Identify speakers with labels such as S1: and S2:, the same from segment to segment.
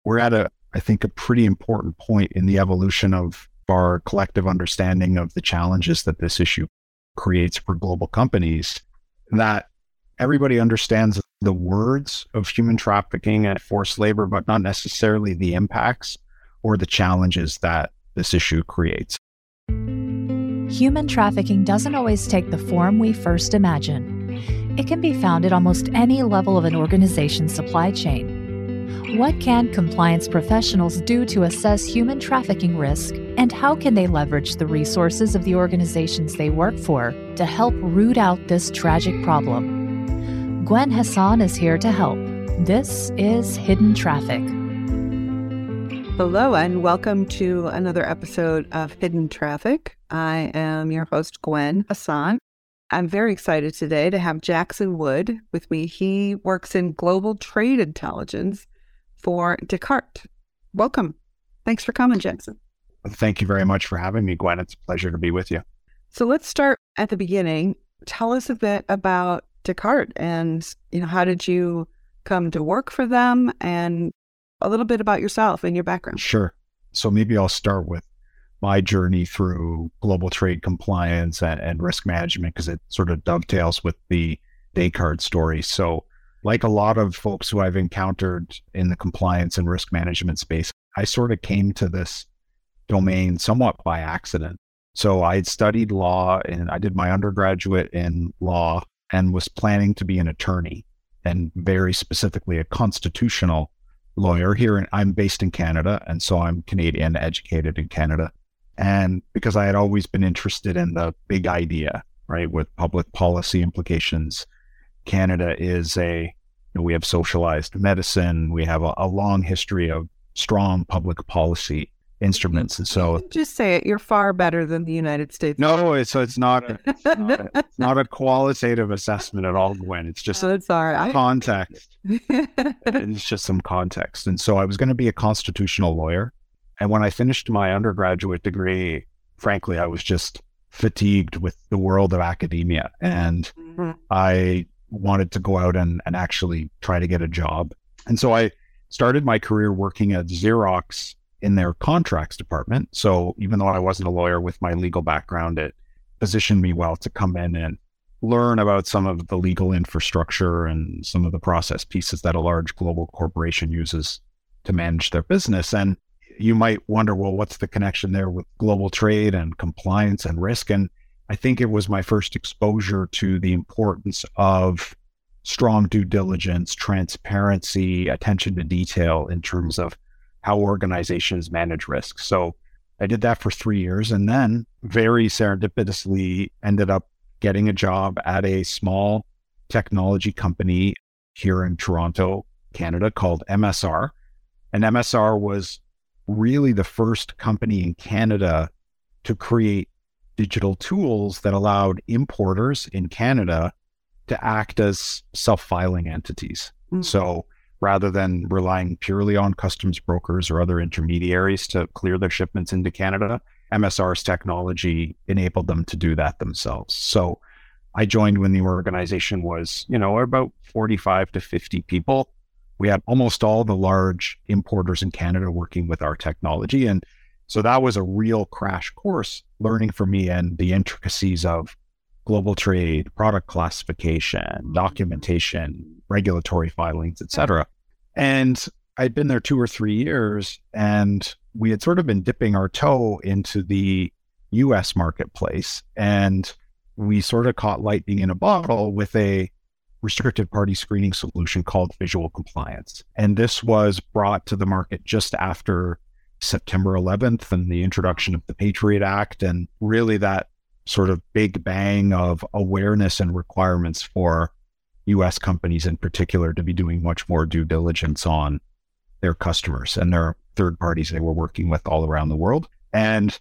S1: we're at I think, a pretty important point in the evolution of our collective understanding of the challenges that this issue creates for global companies, that everybody understands the words of human trafficking and forced labor, but not necessarily the impacts or the challenges that this issue creates.
S2: Human trafficking doesn't always take the form we first imagine. It can be found at almost any level of an organization's supply chain. What can compliance professionals do to assess human trafficking risk, and how can they leverage the resources of the organizations they work for to help root out this tragic problem? Gwen Hassan is here to help. This is Hidden Traffic.
S3: Hello, and welcome to another episode of Hidden Traffic. I am your host, Gwen Hassan. I'm very excited today to have Jackson Wood with me. He works in global trade intelligence for Descartes. Welcome. Thanks for coming, Jackson.
S1: Thank you very much for having me, Gwen. It's a pleasure to be with you.
S3: So let's start at the beginning. Tell us a bit about Descartes and, how did you come to work for them, and a little bit about yourself and your background.
S1: Sure. So maybe I'll start with my journey through global trade compliance and risk management, because it sort of dovetails with the Descartes story. So like a lot of folks who I've encountered in the compliance and risk management space, I sort of came to this domain somewhat by accident. So I had studied law, and I did my undergraduate in law and was planning to be an attorney, and very specifically a constitutional lawyer here. I'm based in Canada, and so I'm Canadian, educated in Canada. And because I had always been interested in the big idea, right, with public policy implications, Canada is we have socialized medicine. We have a long history of strong public policy instruments. And so
S3: just say it, you're far better than the United States.
S1: No, it's not a qualitative assessment at all, Gwen. It's just context. It's just some context. And so I was going to be a constitutional lawyer. And when I finished my undergraduate degree, frankly, I was just fatigued with the world of academia. And I wanted to go out and actually try to get a job. And so I started my career working at Xerox in their contracts department. So even though I wasn't a lawyer with my legal background, it positioned me well to come in and learn about some of the legal infrastructure and some of the process pieces that a large global corporation uses to manage their business. And you might wonder, well, what's the connection there with global trade and compliance and risk? And I think it was my first exposure to the importance of strong due diligence, transparency, attention to detail in terms of how organizations manage risk. So I did that for 3 years, and then very serendipitously ended up getting a job at a small technology company here in Toronto, Canada, called MSR. And MSR was really the first company in Canada to create digital tools that allowed importers in Canada to act as self-filing entities. So rather than relying purely on customs brokers or other intermediaries to clear their shipments into Canada, MSR's technology enabled them to do that themselves. So I joined when the organization was, about 45 to 50 people. We had almost all the large importers in Canada working with our technology. And so that was a real crash course learning for me and the intricacies of global trade, product classification, documentation, regulatory filings, et cetera. And I'd been there 2 or 3 years, and we had sort of been dipping our toe into the US marketplace. And we sort of caught lightning in a bottle with a restricted party screening solution called Visual Compliance. And this was brought to the market just after September 11th and the introduction of the Patriot Act, and really that sort of big bang of awareness and requirements for US companies in particular to be doing much more due diligence on their customers and their third parties they were working with all around the world. And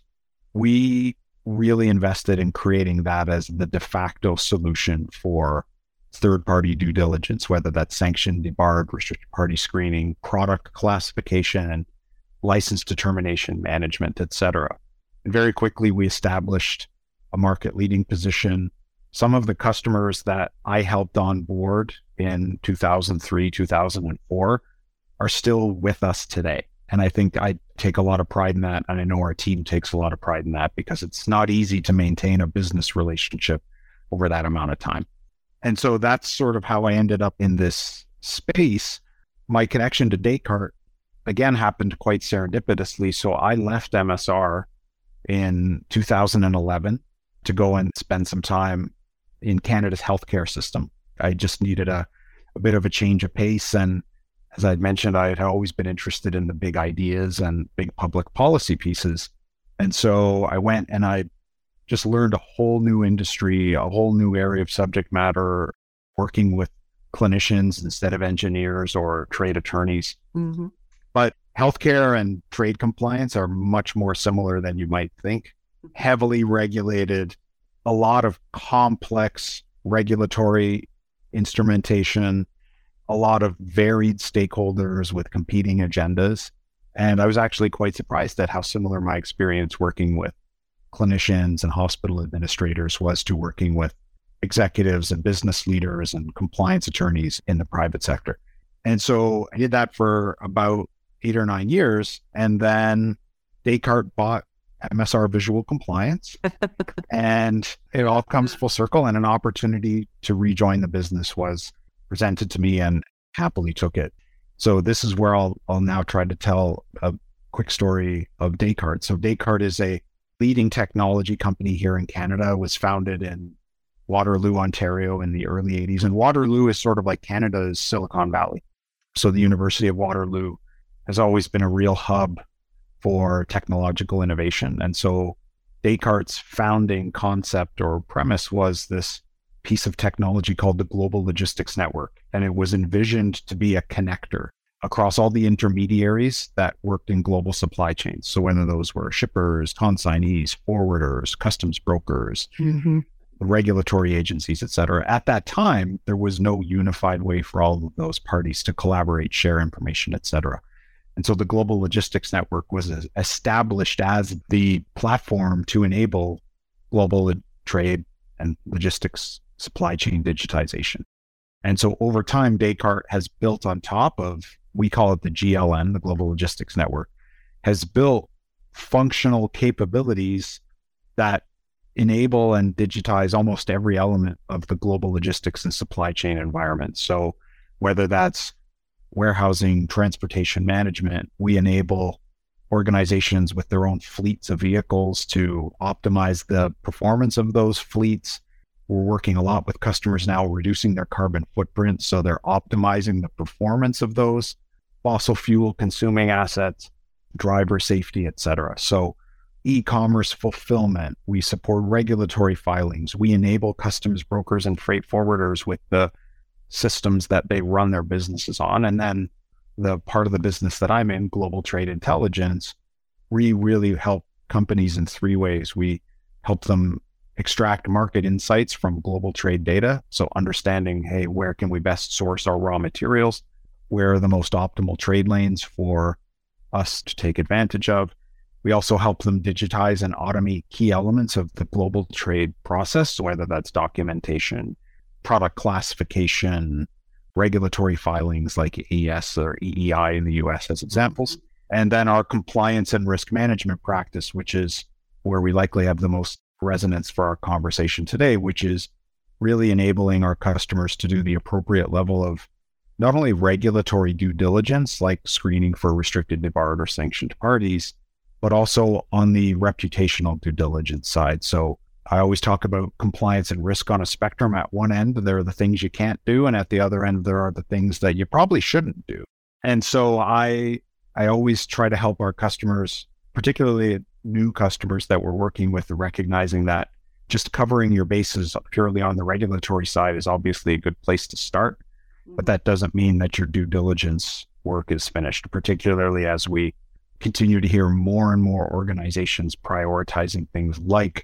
S1: we really invested in creating that as the de facto solution for third-party due diligence, whether that's sanctioned, debarred, restricted party screening, product classification, and license determination management, et cetera. And very quickly, we established a market-leading position. Some of the customers that I helped on board in 2003, 2004 are still with us today. And I think I take a lot of pride in that. And I know our team takes a lot of pride in that because it's not easy to maintain a business relationship over that amount of time. And so that's sort of how I ended up in this space. My connection to Descartes, again, happened quite serendipitously. So I left MSR in 2011 to go and spend some time in Canada's healthcare system. I just needed a bit of a change of pace. And as I'd mentioned, I had always been interested in the big ideas and big public policy pieces. And so I went and I just learned a whole new industry, a whole new area of subject matter, working with clinicians instead of engineers or trade attorneys. Mm-hmm. But healthcare and trade compliance are much more similar than you might think. Heavily regulated, a lot of complex regulatory instrumentation, a lot of varied stakeholders with competing agendas. And I was actually quite surprised at how similar my experience working with clinicians and hospital administrators was to working with executives and business leaders and compliance attorneys in the private sector. And so I did that for about 8 or 9 years. And then Descartes bought MSR Visual Compliance. And it all comes full circle, and an opportunity to rejoin the business was presented to me and happily took it. So this is where I'll now try to tell a quick story of Descartes. So Descartes is a leading technology company here in Canada. It was founded in Waterloo, Ontario in the early 80s. And Waterloo is sort of like Canada's Silicon Valley. So the University of Waterloo has always been a real hub for technological innovation. And so Descartes' founding concept or premise was this piece of technology called the Global Logistics Network. And it was envisioned to be a connector across all the intermediaries that worked in global supply chains. So whether those were shippers, consignees, forwarders, customs brokers, regulatory agencies, et cetera. At that time, there was no unified way for all of those parties to collaborate, share information, et cetera. And so the Global Logistics Network was established as the platform to enable global trade and logistics supply chain digitization. And so over time, Descartes has built on top of, we call it the GLN, the Global Logistics Network, has built functional capabilities that enable and digitize almost every element of the global logistics and supply chain environment. So whether that's warehousing, transportation management, we enable organizations with their own fleets of vehicles to optimize the performance of those fleets. We're working a lot with customers now, reducing their carbon footprint. So they're optimizing the performance of those fossil fuel consuming assets, driver safety, et cetera. So e-commerce fulfillment, we support regulatory filings. We enable customs brokers and freight forwarders with the systems that they run their businesses on. And then the part of the business that I'm in, global trade intelligence, we really help companies in 3 ways. We help them extract market insights from global trade data. So understanding, hey, where can we best source our raw materials? Where are the most optimal trade lanes for us to take advantage of? We also help them digitize and automate key elements of the global trade process, so whether that's documentation, product classification, regulatory filings like ES or EEI in the US as examples, and then our compliance and risk management practice, which is where we likely have the most resonance for our conversation today, which is really enabling our customers to do the appropriate level of not only regulatory due diligence, like screening for restricted, debarred, or sanctioned parties, but also on the reputational due diligence side. So I always talk about compliance and risk on a spectrum. At one end, there are the things you can't do, and at the other end, there are the things that you probably shouldn't do. And so I always try to help our customers, particularly new customers that we're working with, recognizing that just covering your bases purely on the regulatory side is obviously a good place to start, but that doesn't mean that your due diligence work is finished, particularly as we continue to hear more and more organizations prioritizing things like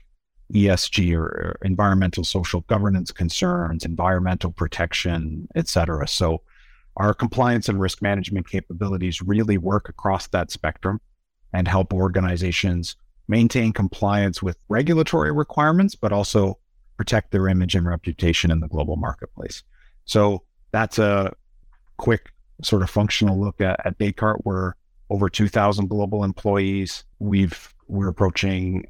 S1: ESG or environmental social governance concerns, environmental protection, et cetera. So our compliance and risk management capabilities really work across that spectrum and help organizations maintain compliance with regulatory requirements, but also protect their image and reputation in the global marketplace. So that's a quick sort of functional look at Descartes, we're over 2,000 global employees. We're approaching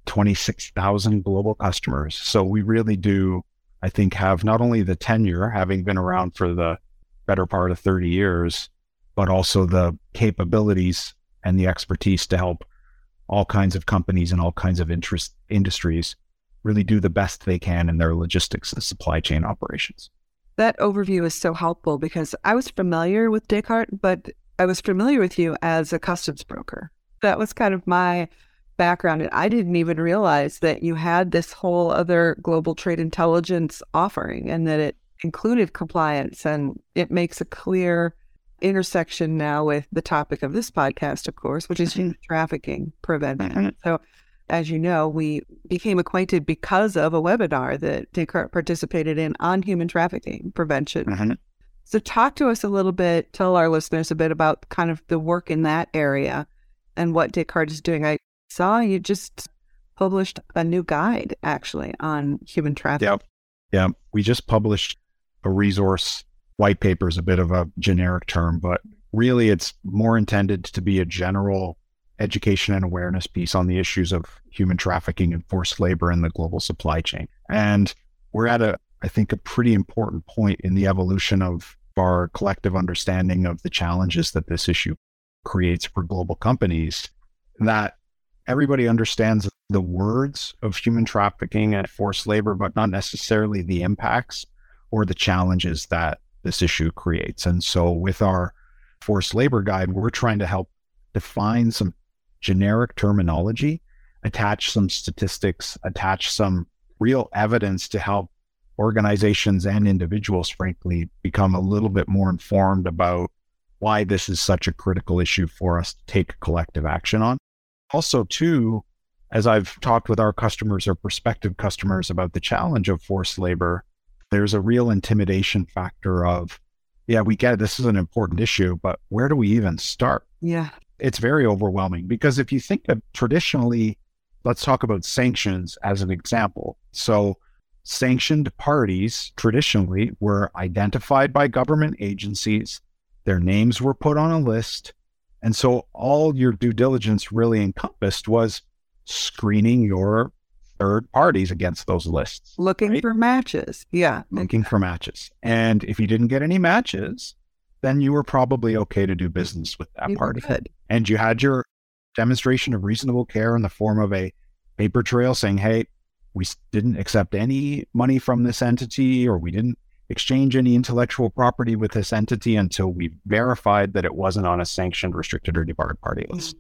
S1: 26,000 global customers. So we really do, I think, have not only the tenure, having been around for the better part of 30 years, but also the capabilities and the expertise to help all kinds of companies and all kinds of industries really do the best they can in their logistics and supply chain operations.
S3: That overview is so helpful because I was familiar with Descartes, but I was familiar with you as a customs broker. That was kind of my background. And I didn't even realize that you had this whole other global trade intelligence offering and that it included compliance, and it makes a clear intersection now with the topic of this podcast, of course, which is human trafficking prevention. So as you know, we became acquainted because of a webinar that Descartes participated in on human trafficking prevention. So talk to us a little bit, tell our listeners a bit about kind of the work in that area and what Descartes is doing. I saw you just published a new guide, actually, on human trafficking.
S1: Yeah. We just published a resource white paper, is a bit of a generic term, but really it's more intended to be a general education and awareness piece on the issues of human trafficking and forced labor in the global supply chain. And we're at I think, a pretty important point in the evolution of our collective understanding of the challenges that this issue creates for global companies, that everybody understands the words of human trafficking and forced labor, but not necessarily the impacts or the challenges that this issue creates. And so with our forced labor guide, we're trying to help define some generic terminology, attach some statistics, attach some real evidence to help organizations and individuals, frankly, become a little bit more informed about why this is such a critical issue for us to take collective action on. Also, too, as I've talked with our customers or prospective customers about the challenge of forced labor, there's a real intimidation factor of, yeah, we get it, this is an important issue, but where do we even start?
S3: Yeah.
S1: It's very overwhelming because if you think of traditionally, let's talk about sanctions as an example. So sanctioned parties traditionally were identified by government agencies, their names were put on a list. And so all your due diligence really encompassed was screening your third parties against those lists.
S3: Looking for matches. Yeah.
S1: Looking for matches. And if you didn't get any matches, then you were probably okay to do business with that party. And you had your demonstration of reasonable care in the form of a paper trail saying, hey, we didn't accept any money from this entity, or we didn't exchange any intellectual property with this entity until we verified that it wasn't on a sanctioned, restricted, or debarred party list.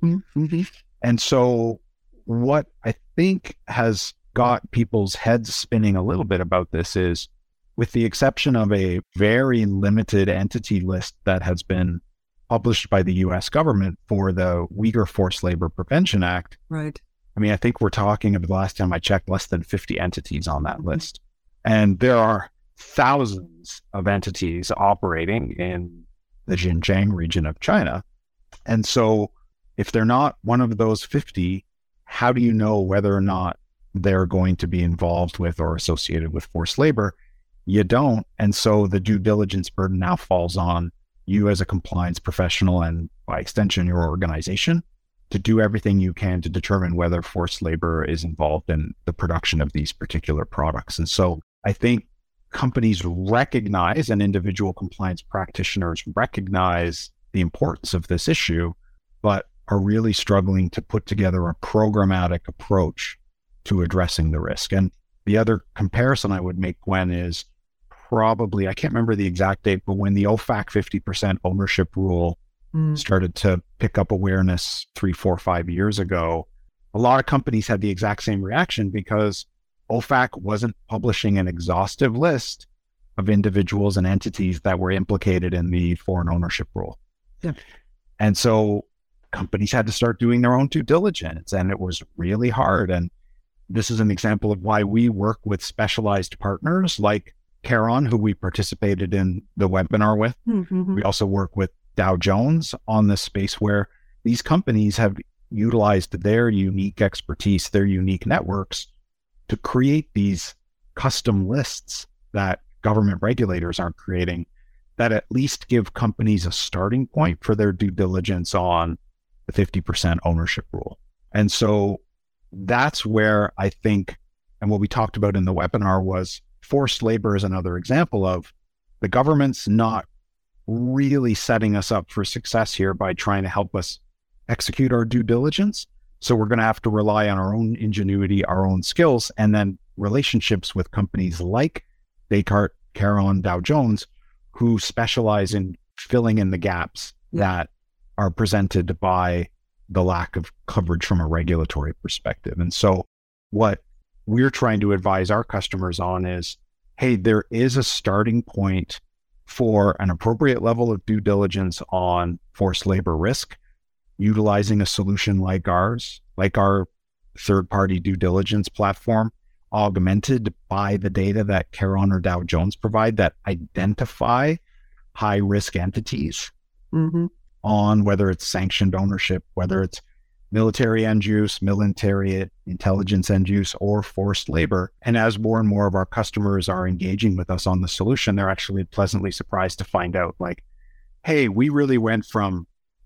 S1: And so what I think has got people's heads spinning a little bit about this is, with the exception of a very limited entity list that has been published by the US government for the Uyghur Forced Labor Prevention Act.
S3: Right.
S1: I mean, I think we're talking of the last time I checked, less than 50 entities on that list. And there are thousands of entities operating in the Xinjiang region of China. And so if they're not one of those 50, how do you know whether or not they're going to be involved with or associated with forced labor? You don't. And so the due diligence burden now falls on you as a compliance professional, and by extension, your organization, to do everything you can to determine whether forced labor is involved in the production of these particular products. And so I think companies recognize, and individual compliance practitioners recognize, the importance of this issue, but are really struggling to put together a programmatic approach to addressing the risk. And the other comparison I would make, Gwen, is probably, I can't remember the exact date, but when the OFAC 50% ownership rule started to pick up awareness 3, 4, 5 years ago, a lot of companies had the exact same reaction because OFAC wasn't publishing an exhaustive list of individuals and entities that were implicated in the foreign ownership rule. Yeah. And so companies had to start doing their own due diligence, and it was really hard. And this is an example of why we work with specialized partners like Caron, who we participated in the webinar with. We also work with Dow Jones on this space, where these companies have utilized their unique expertise, their unique networks, to create these custom lists that government regulators aren't creating, that at least give companies a starting point for their due diligence on the 50% ownership rule. And so that's where I think, and what we talked about in the webinar was forced labor is another example of the government's not really setting us up for success here by trying to help us execute our due diligence. So we're going to have to rely on our own ingenuity, our own skills, and then relationships with companies like Descartes, Caron, Dow Jones, who specialize in filling in the gaps that are presented by the lack of coverage from a regulatory perspective. And so what we're trying to advise our customers on is, hey, there is a starting point for an appropriate level of due diligence on forced labor risk, utilizing a solution like ours, like our third-party due diligence platform, augmented by the data that Caron or Dow Jones provide that identify high-risk entities on whether it's sanctioned ownership, whether it's military end use, military intelligence end use, or forced labor. And as more and more of our customers are engaging with us on the solution, they're actually pleasantly surprised to find out, like, hey, we really went from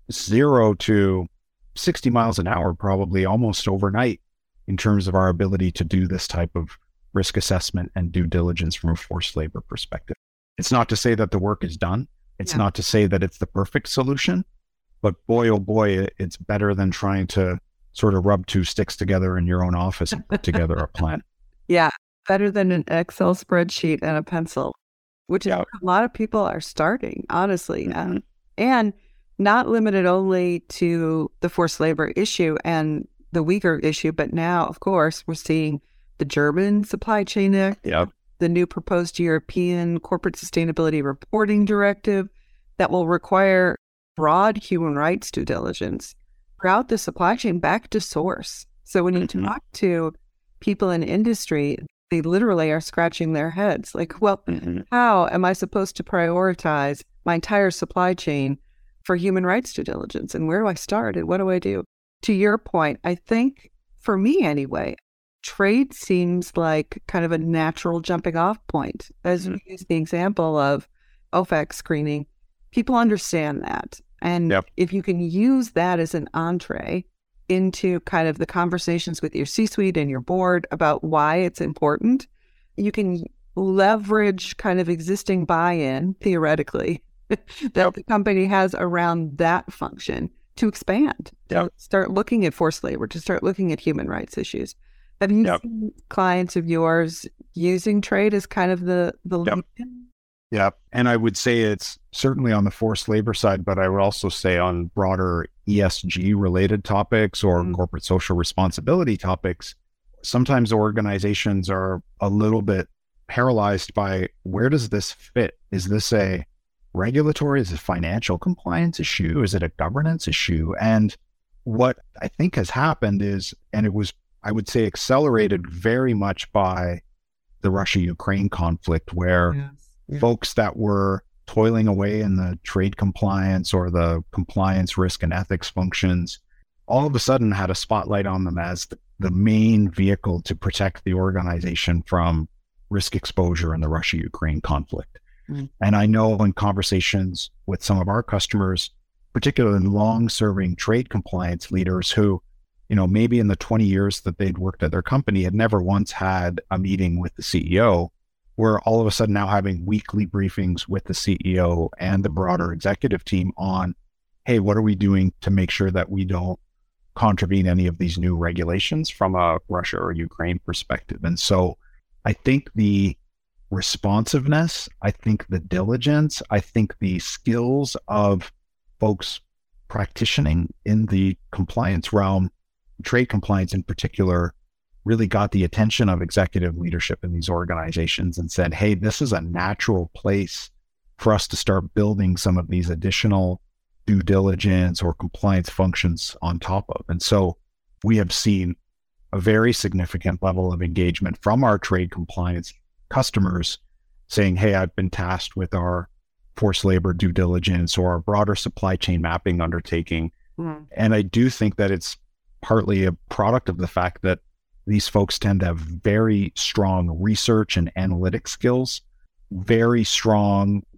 S1: 0 to 60 miles an hour, probably almost overnight, in terms of our ability to do this type of risk assessment and due diligence from a forced labor perspective. It's not to say that the work is done. It's not to say that it's the perfect solution, but boy, oh boy, it's better than trying to sort of rub two sticks together in your own office and put together a plan.
S3: Yeah, better than an Excel spreadsheet and a pencil, which is a lot of people are starting, honestly. And not limited only to the forced labor issue and the Uyghur issue, but now, of course, we're seeing the German Supply Chain Act, the new proposed European Corporate Sustainability Reporting Directive that will require broad human rights due diligence throughout the supply chain back to source. So when you talk to people in industry, they literally are scratching their heads like, well, how am I supposed to prioritize my entire supply chain for human rights due diligence? And where do I start? And what do I do? To your point, I think for me anyway, trade seems like kind of a natural jumping off point. As we use the example of OFAC screening, people understand that. And if you can use that as an entree into kind of the conversations with your C-suite and your board about why it's important, you can leverage kind of existing buy-in, theoretically, that the company has around that function to expand, to start looking at forced labor, to start looking at human rights issues. Have you seen clients of yours using trade as kind of the lead?
S1: Yeah. And I would say it's certainly on the forced labor side, but I would also say on broader ESG related topics or corporate social responsibility topics, sometimes organizations are a little bit paralyzed by where does this fit? Is this a regulatory? Is it a financial compliance issue? Is it a governance issue? And what I think has happened is, and it was, I would say, accelerated very much by the Russia-Ukraine conflict, where folks that were toiling away in the trade compliance or the compliance risk and ethics functions all of a sudden had a spotlight on them as the main vehicle to protect the organization from risk exposure in the Russia-Ukraine conflict. And I know in conversations with some of our customers, particularly long-serving trade compliance leaders who, you know, maybe in the 20 years that they'd worked at their company had never once had a meeting with the CEO, we're all of a sudden now having weekly briefings with the CEO and the broader executive team on, hey, what are we doing to make sure that we don't contravene any of these new regulations from a Russia or Ukraine perspective? And so I think the responsiveness, I think the diligence, I think the skills of folks practicing in the compliance realm, trade compliance in particular, really got the attention of executive leadership in these organizations and said, hey, this is a natural place for us to start building some of these additional due diligence or compliance functions on top of. And so we have seen a very significant level of engagement from our trade compliance customers saying, hey, I've been tasked with our forced labor due diligence or our broader supply chain mapping undertaking. And I do think that it's partly a product of the fact that these folks tend to have very strong research and analytic skills, very strong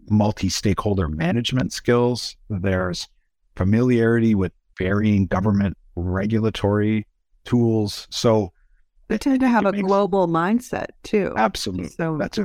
S1: multi-stakeholder management skills. There's familiarity with varying government regulatory tools. So
S3: they tend to have a global mindset too.
S1: Absolutely. So that's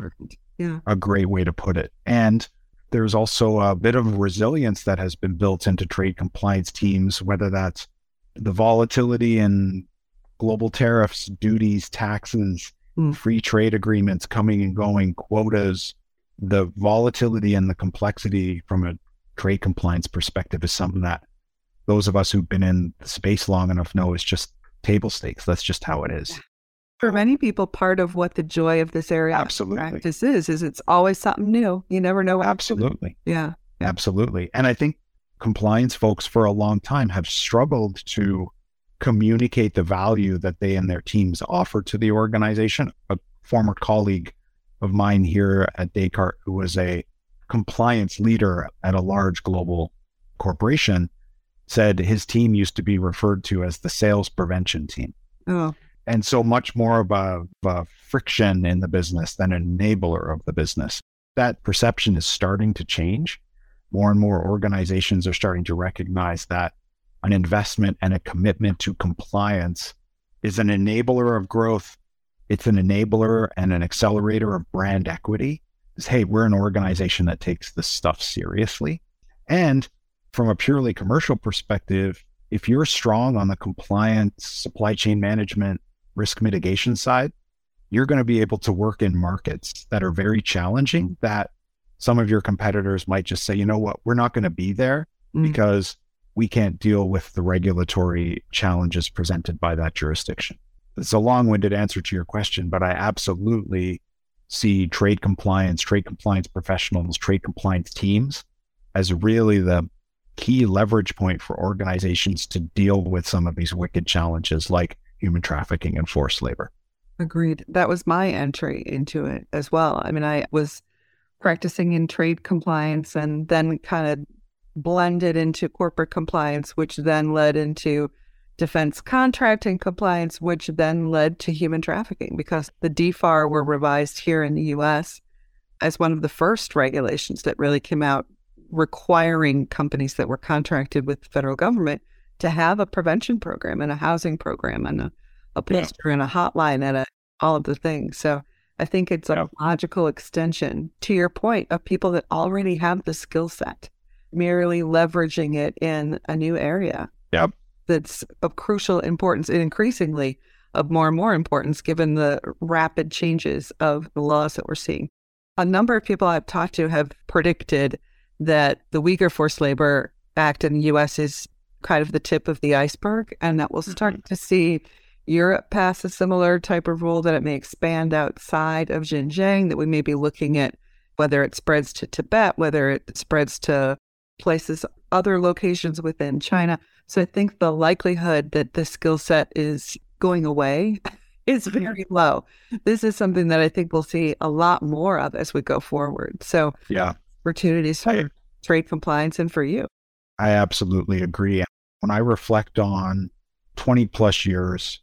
S1: a great way to put it. And there's also a bit of resilience that has been built into trade compliance teams, whether that's the volatility in global tariffs, duties, taxes, free trade agreements coming and going, quotas. The volatility and the complexity from a trade compliance perspective is something that those of us who've been in the space long enough know is just table stakes. That's just how it is.
S3: For many people, part of what the joy of this area of practice is it's always something new. You never know.
S1: Absolutely.
S3: Yeah.
S1: Absolutely. And I think compliance folks for a long time have struggled to communicate the value that they and their teams offer to the organization. A former colleague of mine here at Descartes, who was a compliance leader at a large global corporation, said his team used to be referred to as the sales prevention team.
S3: Oh.
S1: And so much more of a friction in the business than an enabler of the business. That perception is starting to change. More and more organizations are starting to recognize that an investment and a commitment to compliance is an enabler of growth. It's an enabler and an accelerator of brand equity. It's, hey, we're an organization that takes this stuff seriously. And from a purely commercial perspective, if you're strong on the compliance, supply chain management, risk mitigation side, you're going to be able to work in markets that are very challenging, that some of your competitors might just say, you know what, we're not going to be there because we can't deal with the regulatory challenges presented by that jurisdiction. It's a long-winded answer to your question, but I absolutely see trade compliance professionals, trade compliance teams as really the key leverage point for organizations to deal with some of these wicked challenges like human trafficking and forced labor.
S3: Agreed. That was my entry into it as well. I mean, I was practicing in trade compliance and then kind of blended into corporate compliance, which then led into defense contracting compliance, which then led to human trafficking because the DFAR were revised here in the U.S. as one of the first regulations that really came out requiring companies that were contracted with the federal government to have a prevention program and a housing program and a poster and a hotline and all of the things. So I think it's a logical extension, to your point, of people that already have the skill set, merely leveraging it in a new area.
S1: Yep.
S3: That's of crucial importance and increasingly of more and more importance given the rapid changes of the laws that we're seeing. A number of people I've talked to have predicted that the Uyghur Forced Labor Act in the U.S. is kind of the tip of the iceberg, and that we'll start to see Europe pass a similar type of rule, that it may expand outside of Xinjiang, that we may be looking at whether it spreads to Tibet, whether it spreads to places, other locations within China. So I think the likelihood that the skill set is going away is very low. This is something that I think we'll see a lot more of as we go forward. So opportunities for trade compliance and for you.
S1: I absolutely agree. When I reflect on 20 plus years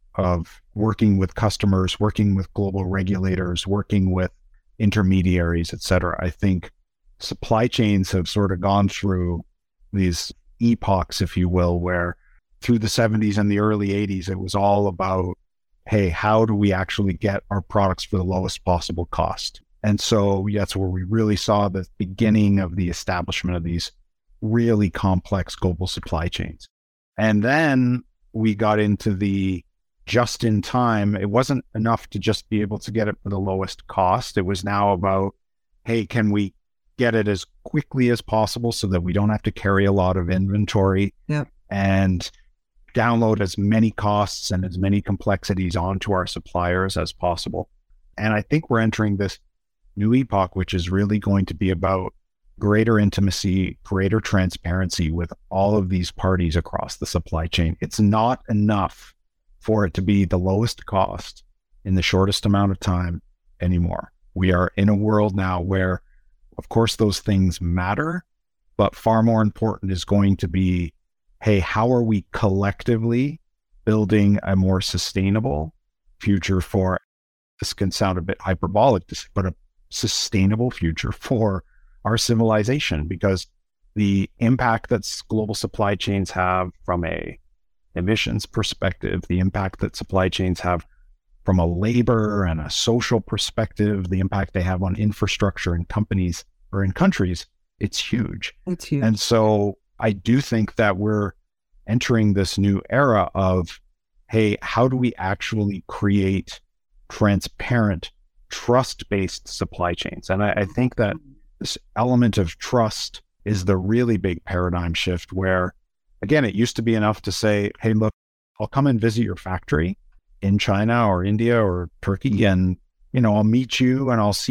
S1: of working with customers, working with global regulators, working with intermediaries, et cetera, I think supply chains have sort of gone through these epochs, if you will, where through the 70s and the early 80s, it was all about, hey, how do we actually get our products for the lowest possible cost? And so that's where we really saw the beginning of the establishment of these really complex global supply chains. And then we got into the just in time. It wasn't enough to just be able to get it for the lowest cost. It was now about, hey, can we get it as quickly as possible so that we don't have to carry a lot of inventory and download as many costs and as many complexities onto our suppliers as possible. And I think we're entering this new epoch, which is really going to be about greater intimacy, greater transparency with all of these parties across the supply chain. It's not enough for it to be the lowest cost in the shortest amount of time anymore. We are in a world now where, of course, those things matter, but far more important is going to be, hey, how are we collectively building a more sustainable future for, this can sound a bit hyperbolic, but a sustainable future for our civilization, because the impact that global supply chains have from a emissions perspective, the impact that supply chains have from a labor and a social perspective, the impact they have on infrastructure in companies or in countries, it's huge.
S3: It's huge.
S1: And so I do think that we're entering this new era of, hey, how do we actually create transparent, trust-based supply chains? And I think that this element of trust is the really big paradigm shift where, again, it used to be enough to say, hey, look, I'll come and visit your factory in China or India or Turkey, and, I'll meet you and I'll see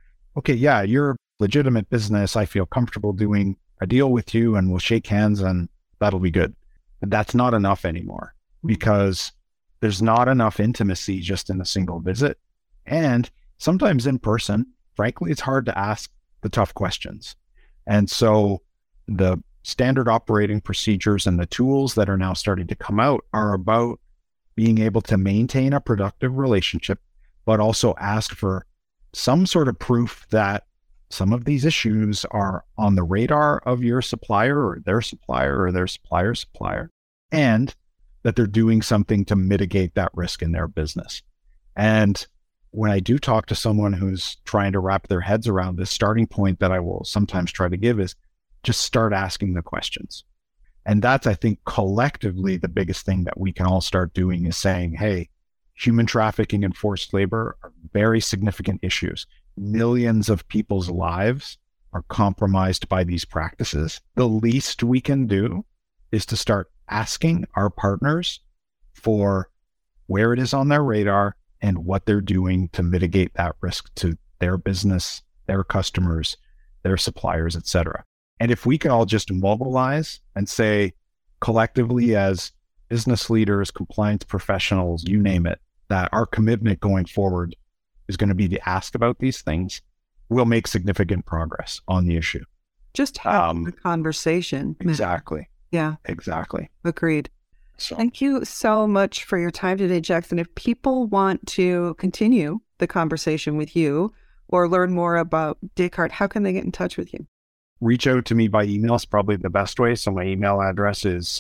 S1: you're a legitimate business. I feel comfortable doing a deal with you and we'll shake hands and that'll be good. But that's not enough anymore, because there's not enough intimacy just in a single visit. And sometimes in person, frankly, it's hard to ask the tough questions. And so the standard operating procedures and the tools that are now starting to come out are about being able to maintain a productive relationship, but also ask for some sort of proof that some of these issues are on the radar of your supplier or their supplier's supplier, and that they're doing something to mitigate that risk in their business. And when I do talk to someone who's trying to wrap their heads around this, starting point that I will sometimes try to give is just start asking the questions. And that's, I think, collectively the biggest thing that we can all start doing is saying, hey, human trafficking and forced labor are very significant issues. Millions of people's lives are compromised by these practices. The least we can do is to start asking our partners for where it is on their radar and what they're doing to mitigate that risk to their business, their customers, their suppliers, et cetera. And if we can all just mobilize and say collectively as business leaders, compliance professionals, you name it, that our commitment going forward is going to be to ask about these things, we'll make significant progress on the issue.
S3: Just have the conversation.
S1: Exactly.
S3: Yeah.
S1: Exactly.
S3: Agreed.
S1: So,
S3: thank you so much for your time today, Jackson. If people want to continue the conversation with you or learn more about Descartes, how can they get in touch with you?
S1: Reach out to me by email is probably the best way. So my email address is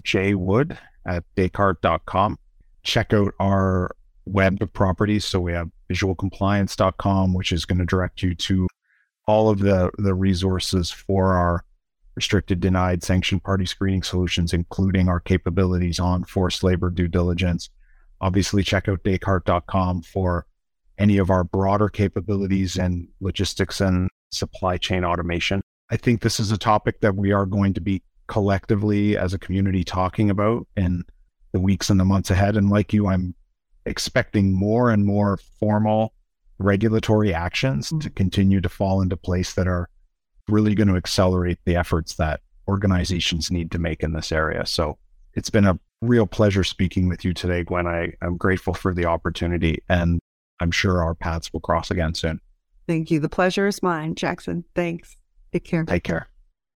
S1: jwood@descartes.com. Check out our web properties. So we have visualcompliance.com, which is going to direct you to all of the resources for our restricted, denied, sanctioned party screening solutions, including our capabilities on forced labor due diligence. Obviously, check out descartes.com for any of our broader capabilities in logistics and supply chain automation. I think this is a topic that we are going to be collectively as a community talking about in the weeks and the months ahead. And like you, I'm expecting more and more formal regulatory actions to continue to fall into place that are really going to accelerate the efforts that organizations need to make in this area. So it's been a real pleasure speaking with you today, Gwen. I'm grateful for the opportunity, and I'm sure our paths will cross again soon.
S3: Thank you. The pleasure is mine, Jackson. Thanks. Take care.
S1: Take care.